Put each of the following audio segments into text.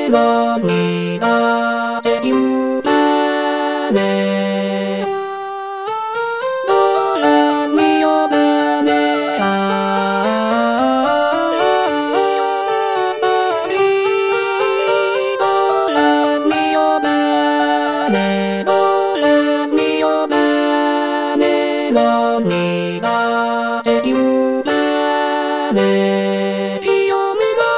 vida de bene. Nolan mio bene Nolan mio bene, Nolan mio bene, non mi date più bene. Io me ne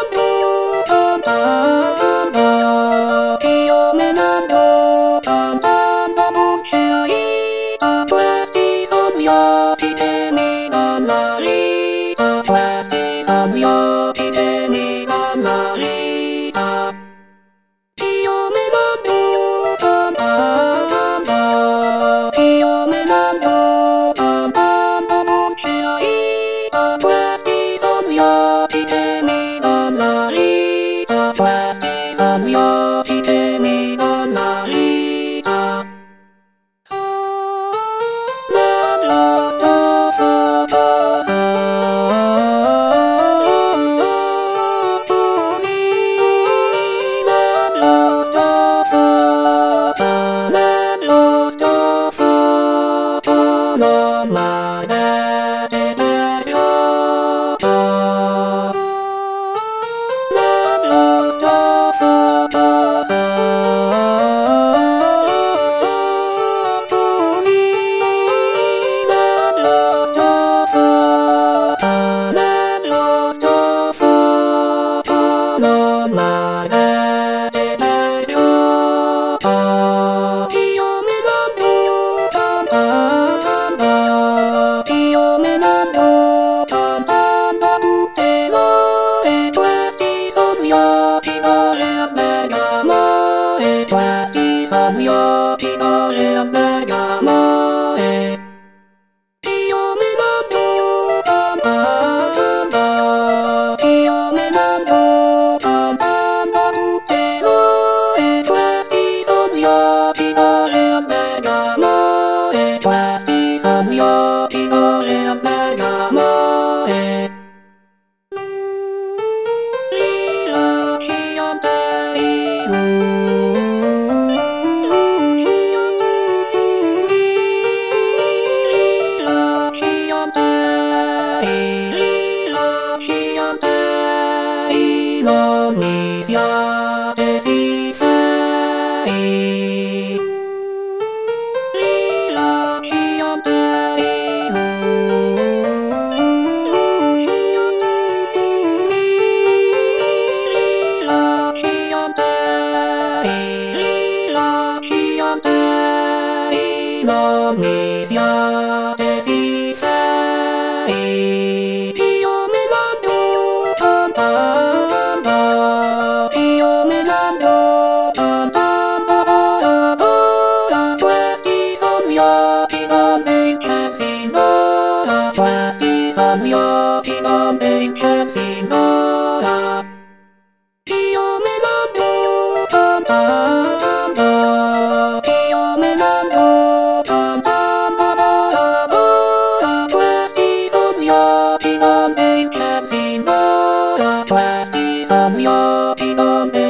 andò, io me ne andò, cantando bucciaita, questi son gli occhi mi dan la vita, questi son gli occhi mi dan la vita. Io me ne andò, io me ne andò, cantando bucciaita, questi son gli occhi mi dan la vita, questi son gli occhi mi dan la vita. Nello stofo così, nello stofo non m'avete tagliato. Nello stofo così, nello stofo non m'avete tagliato. Io me ne andò, io me ne andò, cantando tutte l'ore, questi son gli occhi d'ore a Bergamo, questi son gli occhi d'ore a Bergamo. Io me ne andò, io me ne andò, cantando tutte l'ore, questi son gli occhi d'ore a Bergamo, questi son gli occhi d'ore a Bergamo. Non mi siate sì fei, non mi siate sì fei. Io me ne andò, io me ne andò, cantando ora, questi son gli occhi donde incensi ora, questi son gli occhi donde incensi ora. Io me ne andò, io me ne andò, cantando ora, questi son gli occhi donde incensi ora, questi son gli occhi donde